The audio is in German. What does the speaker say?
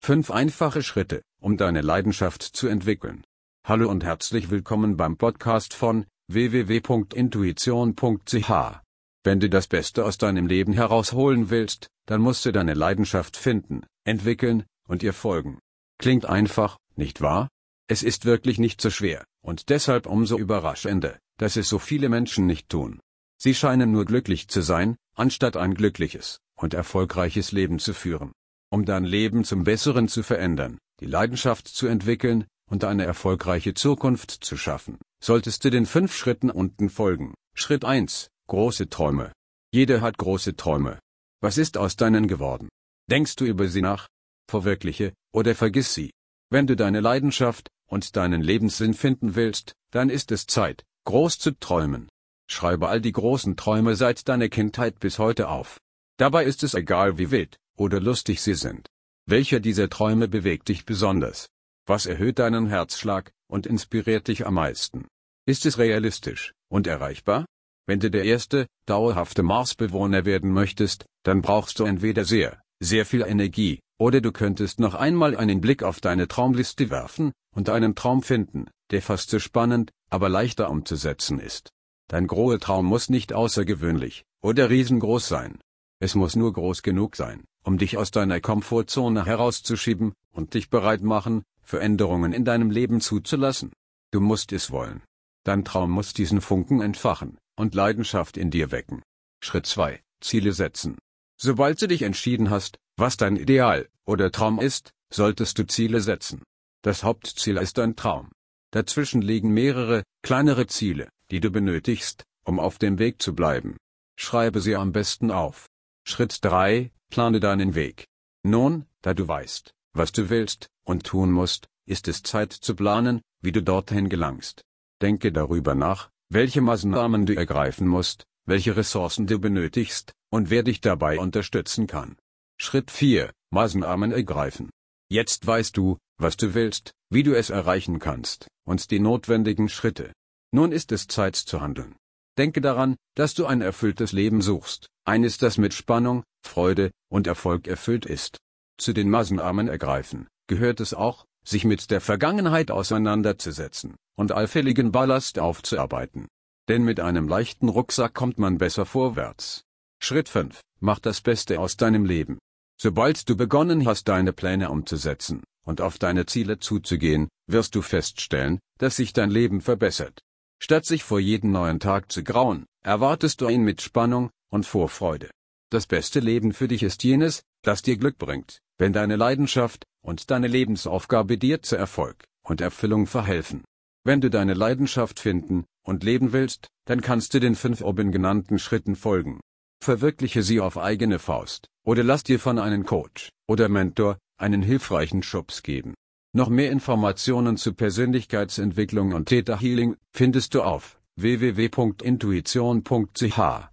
5 einfache Schritte, um deine Leidenschaft zu entwickeln. Hallo und herzlich willkommen beim Podcast von www.intuition.ch. Wenn du das Beste aus deinem Leben herausholen willst, dann musst du deine Leidenschaft finden, entwickeln und ihr folgen. Klingt einfach, nicht wahr? Es ist wirklich nicht so schwer, und deshalb umso überraschender, dass es so viele Menschen nicht tun. Sie scheinen nur glücklich zu sein, anstatt ein glückliches und erfolgreiches Leben zu führen. Um dein Leben zum Besseren zu verändern, die Leidenschaft zu entwickeln und eine erfolgreiche Zukunft zu schaffen, solltest du den 5 Schritten unten folgen. Schritt 1: Große Träume. Jeder hat große Träume. Was ist aus deinen geworden? Denkst du über sie nach? Verwirkliche oder vergiss sie. Wenn du deine Leidenschaft und deinen Lebenssinn finden willst, dann ist es Zeit, groß zu träumen. Schreibe all die großen Träume seit deiner Kindheit bis heute auf. Dabei ist es egal, wie wild oder lustig sie sind. Welcher dieser Träume bewegt dich besonders? Was erhöht deinen Herzschlag und inspiriert dich am meisten? Ist es realistisch und erreichbar? Wenn du der erste, dauerhafte Marsbewohner werden möchtest, dann brauchst du entweder sehr viel Energie, oder du könntest noch einmal einen Blick auf deine Traumliste werfen und einen Traum finden, der fast so spannend, aber leichter umzusetzen ist. Dein großer Traum muss nicht außergewöhnlich oder riesengroß sein. Es muss nur groß genug sein, um dich aus deiner Komfortzone herauszuschieben und dich bereit machen, Veränderungen in deinem Leben zuzulassen. Du musst es wollen. Dein Traum muss diesen Funken entfachen und Leidenschaft in dir wecken. Schritt 2: Ziele setzen. Sobald du dich entschieden hast, was dein Ideal oder Traum ist, solltest du Ziele setzen. Das Hauptziel ist dein Traum. Dazwischen liegen mehrere, kleinere Ziele, die du benötigst, um auf dem Weg zu bleiben. Schreibe sie am besten auf. Schritt 3: Plane deinen Weg. Nun, da du weißt, was du willst und tun musst, ist es Zeit zu planen, wie du dorthin gelangst. Denke darüber nach, welche Maßnahmen du ergreifen musst, welche Ressourcen du benötigst und wer dich dabei unterstützen kann. Schritt 4: Maßnahmen ergreifen. Jetzt weißt du, was du willst, wie du es erreichen kannst und die notwendigen Schritte. Nun ist es Zeit zu handeln. Denke daran, dass du ein erfülltes Leben suchst, eines, das mit Spannung, Freude und Erfolg erfüllt ist. Zu den Maßnahmen ergreifen gehört es auch, sich mit der Vergangenheit auseinanderzusetzen und allfälligen Ballast aufzuarbeiten. Denn mit einem leichten Rucksack kommt man besser vorwärts. Schritt 5: Mach das Beste aus deinem Leben. Sobald du begonnen hast, deine Pläne umzusetzen und auf deine Ziele zuzugehen, wirst du feststellen, dass sich dein Leben verbessert. Statt sich vor jedem neuen Tag zu grauen, erwartest du ihn mit Spannung und Vorfreude. Das beste Leben für dich ist jenes, das dir Glück bringt, wenn deine Leidenschaft und deine Lebensaufgabe dir zu Erfolg und Erfüllung verhelfen. Wenn du deine Leidenschaft finden und leben willst, dann kannst du den 5 oben genannten Schritten folgen. Verwirkliche sie auf eigene Faust, oder lass dir von einem Coach oder Mentor einen hilfreichen Schubs geben. Noch mehr Informationen zu Persönlichkeitsentwicklung und Theta Healing findest du auf www.intuition.ch.